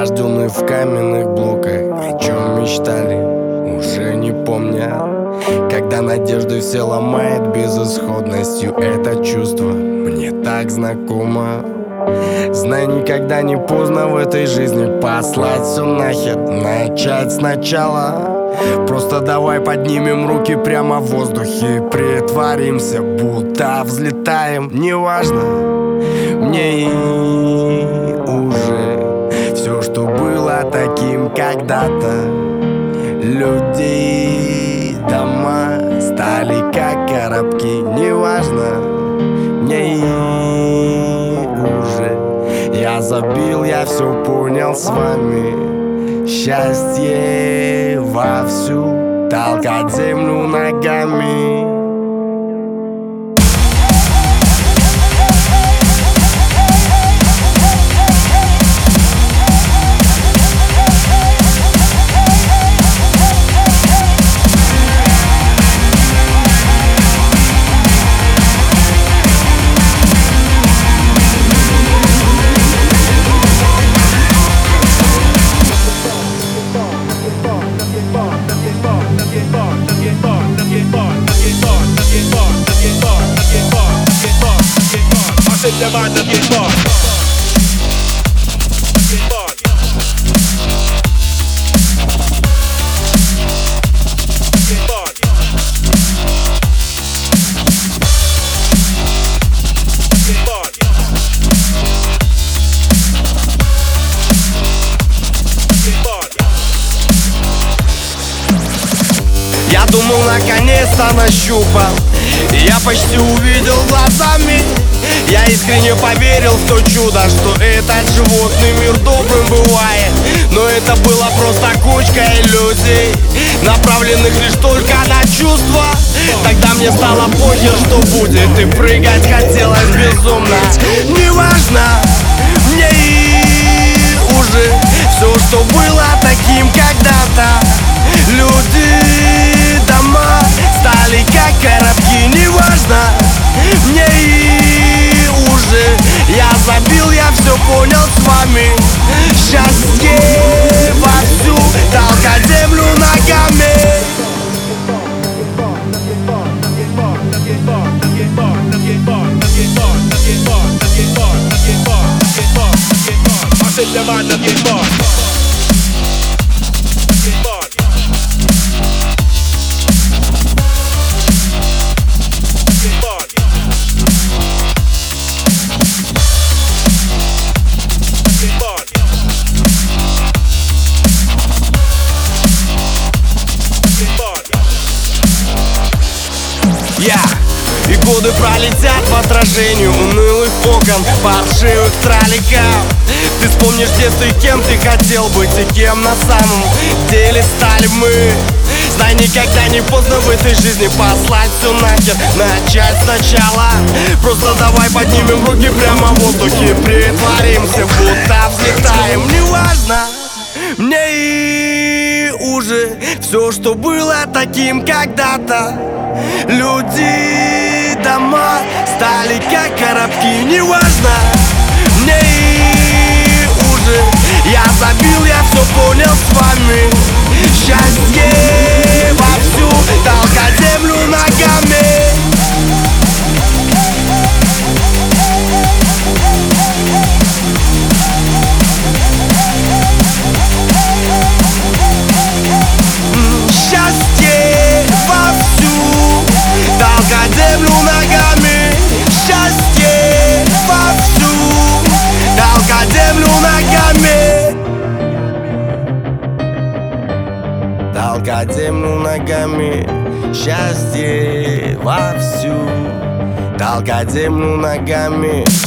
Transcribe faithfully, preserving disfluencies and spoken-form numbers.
рожденные в каменных блоках, о чем мечтали, уже не помня. Когда надежды все ломает безысходностью, это чувство мне так знакомо. Знай, никогда не поздно в этой жизни послать все нахер, начать сначала. Просто давай поднимем руки прямо в воздухе, притворимся, будто взлетаем. Неважно, мне и уже все, что было таким когда-то. Люди, дома стали как коробки. Неважно, мне и уже я забил, я все понял с вами. Счастье вовсю, толкать землю ногами. The man that get bored. Get bored. Get bored. Get bored. Get bored. Я думал, наконец-то нащупал, я почти увидел глазами. Я искренне поверил в то чудо, что этот животный мир добрым бывает. Но это было просто кучка иллюзий, направленных лишь только на чувства. Тогда мне стало похер, что будет, и прыгать хотелось безумно. Неважно, мне и уже все, что было таким когда-то. Люди, дома стали как коробки. Неважно, мне и уже я забил, я все понял с вами. Счастье вовсю, толкать землю ногами. I said the man that get bored. Get bored. Get bored. Get bored. Get bored. Я и годы пролетят в отражении унылых окон паршивых тролликов. Ты вспомнишь детство и кем ты хотел быть, и кем на самом деле стали мы. Знай, никогда не поздно в этой жизни послать все нахер, начать сначала. Просто давай поднимем руки прямо в воздухе, притворимся, будто взлетаем. Неважно, мне и уже все, что было таким когда-то. Люди, дома стали как коробки. Неважно, мне и уже я забил, я все понял с вами. Счастье вовсю, толкать землю ногами. Счастье вовсю, толкать землю ногами. Счастье вовсю, толкать землю ногами. Толкать землю ногами. Счастье вовсю, толкать землю ногами.